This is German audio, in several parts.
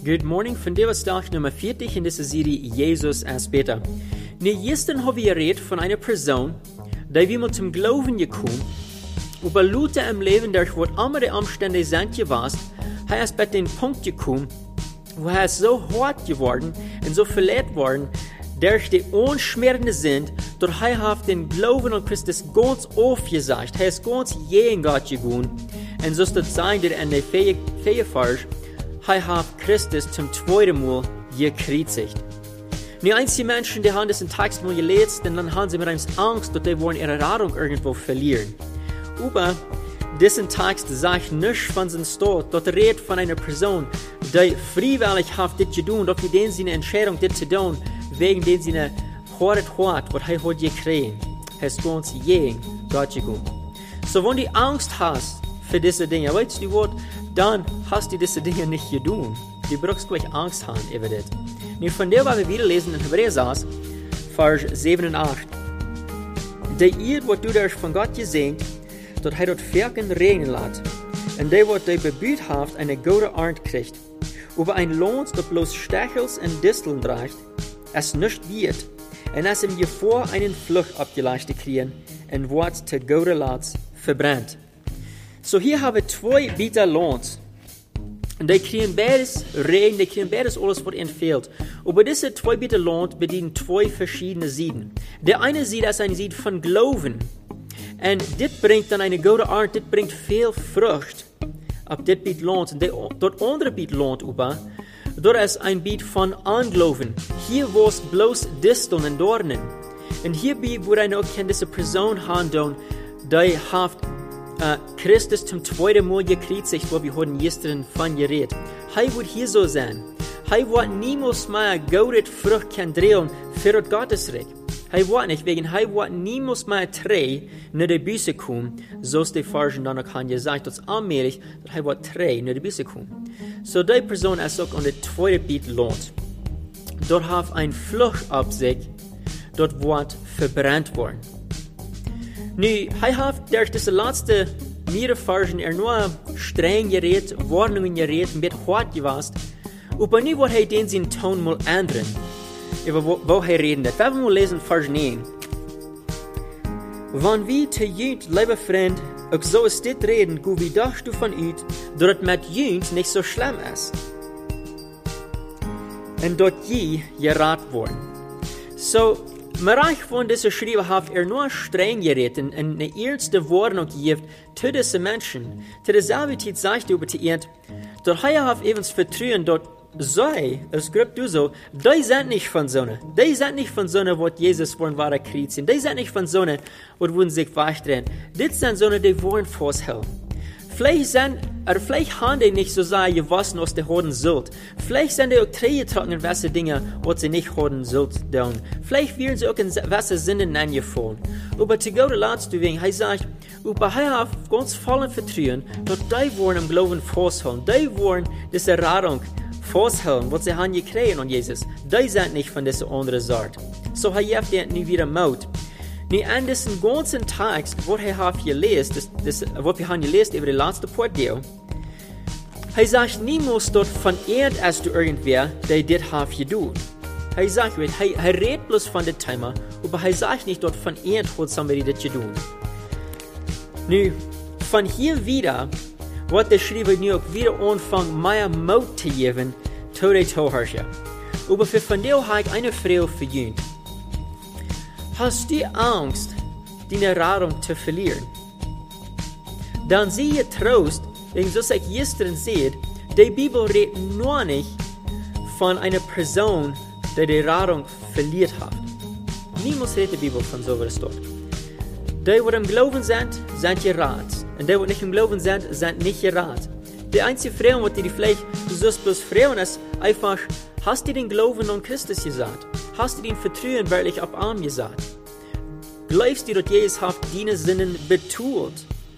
Good morning, vandaag was dag nummer 40 in deze serie Jezus als Beter. Nu, gestern haben wir geredet von einer Person, die wir mal zum Glauben gekommen, aber Leute im Leben, durch was andere Umstände sind gewesen, er ist bei den Punkt gekommen, wo er so hart geworden und so verletzt worden, durch die unschmerende sind, dort er hat den Glauben an Christus ganz aufgesagt, er ist ganz gegen Gott gegangen, und so ist das sein, der in der Feierfarsch, er hat Christus zum zweiten Mal gekreuzigt. Nur einige Menschen, die haben diesen Text mal gelesen, und dann haben sie mit Angst, dass sie ihre Erfahrung irgendwo verlieren. Aber diesen Text sagt nicht von seinem Tod, dort redet von einer Person, die freiwillig hat das getan, doch für den sie eine Entscheidung das zu tun, wegen den sie eine harte hat, was er hat gekriegt. Er ist ganz gegen Gott gegangen. So, wenn du Angst hast für diese Dinge, weißt du was, dann hast du diese Dinge nicht getan. Du brauchst gleich Angst haben über das. Und von der, was wir wieder lesen in Hebräer 6, Vers 7 und 8. Der ihr, was du durch von Gott gesehen, dort er dort Werken regnen lässt, und der, was der bemüht hat, eine gute Ernte kriegt, über ein Lohn, das bloß Stachels und Disteln trägt, es nicht wird, und es ihm vor einen Flucht abgeleistet kriegen, und wird zu gute Latz verbrennt. So hier haben wir zwei bitter Lohns. Und die kriegen beides Regen, die kriegen beides alles, was ihnen fehlt. Aber diese zwei bitter Lohns bedienen zwei verschiedene Seiten. Der eine Seite ist eine Seite von Glauben. Und das bringt dann eine gute Art, das bringt viel Frucht. Ab das Biet lohnt. Und dort andere Biet lohnt über. Dort ist ein Biet von Anglauben. Hier wo es bloß Disteln und Dornen. Und hier wo eine auch diese Person handeln, die hat Christus zum zweiten Mal gekreuzigt, wo wir heute gestern von geredet. Er wird hier so sein. Er wird niemals mehr gute Frucht drehen für Gottes Reich. Er wird nicht, wegen er wird niemals mehr drei nach der Bühne kommen, so ist die Versen dann auch gesagt, dass allmählich, dass er wird drei nach der Bühne kommen. So die Person ist auch an der zweiten Biet lohnt. Dort hat ein Fluch auf sich, dort wird verbrannt worden. Nu, hij heeft durch diese letzte Versen nur streng geredet, Warnungen geredet, ein bisschen hart gewesen. Aber nu wird er den seinen Ton mal ändern, über wo er reden wird. Wir mal lesen Vers 9. Wenn wir zu jünt, lieber Freund, auch so ist das reden, gut wie dachtest du von uns, dass es mit jünt nicht so schlimm ist. Und dort je geraten worden. So, Marach von dieser Schreiber hat nur streng geredet und eine ernste Warnung gegeben zu diesen Menschen. Zu derselben Zeit sagt er über die Erde, dass er hat evens Vertrauen, dass sie, es schreibt du so, die sind nicht von Sonne. Die sind nicht von Sonne, was Jesus wollen wahre kreuzen. Die sind nicht von Sonne, was wollen sich wegdrehen. Das sind Sonne, die wollen festhalten. Vielleicht haben die nicht so sehr gewaschen, was die haben sollt. Vielleicht sind die auch getragen in welche Dinge, was sie nicht haben sollt. Vielleicht werden sie auch in welche Sinnen angefallen. Aber zu Gott lässt du wegen, er sagt, aber er hat ganz vollen Vertrauen, dass die wollen im Glauben festhalten. Die wollen diese Radung festhalten, was sie haben gekriegt an Jesus. Die sind nicht von dieser anderen Sorte. So er gibt ihnen nie wieder Mut. Nu, an diesen ganzen Text, was er hat gelesen, was wir haben gelesen über die letzte Portdeel, er sagt niemals dort von Erd als du irgendwer, der das hat getan. Er sagt, er redet bloß von dem Thema, aber er sagt nicht dort von Erd hat somebody das getan. Nu, von hier wieder, wird der Schreiber nu auch wieder anfangen, mehr Mut zu geben, zu den Zuhörern. Aber für von dem habe ich eine Frage für ihn. Hast du Angst, deine Radung zu verlieren? Dann siehe Trost, wegen so ich gestern sehe, die Bibel redet nur nicht von einer Person, die die Radung verliert hat. Niemals redet die Bibel von so etwas dort. Die, die im Glauben sind gerat. Und die, die nicht im Glauben sind nicht gerat. Die einzige Frage, die vielleicht, du sollst bloß fragen, ist einfach, hast du den Glauben an Christus gesagt? Hast du den Vertrauen wirklich auf ihn gesagt? Glaubst du, dass Jesus hat deine Sinnen betont?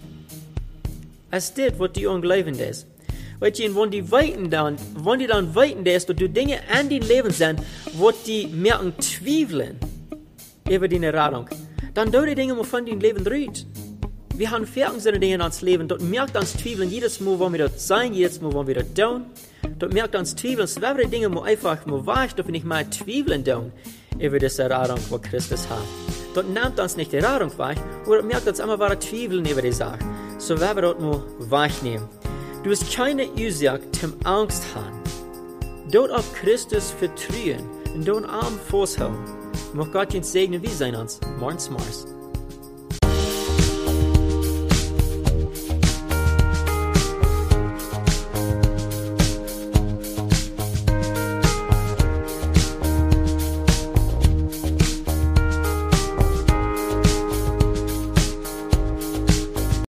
Es ist das, was du an Glauben ist. Weißt du, wenn die dann weiten, dass du Dinge an dein Leben sind, wo die merken zweifeln über deine Radung, dann tun die Dinge, wovon dein Leben dreht. Wir haben verschiedene Dinge in uns Leben, dort merkt uns zweifeln jedes Mal, wo wir dort sein, jedes Mal, wo wir dort tun. Dort merkt uns Zweifeln, so wäre Dinge, wo einfach, wo weicht, doch nicht mal Zweifeln tun, über diese Erfahrung, wo Christus hat. Dort nimmt uns nicht die Erfahrung weich, oder merkt uns immer wahre Zweifeln über die Sache. So werden wir dort nur weich nehmen. Du hast keine Ursache zum Angst haben. Dort auf Christus vertrauen und dort Arm festhalten. Mag Gott uns segnen, wie sein uns. Morgens Mars.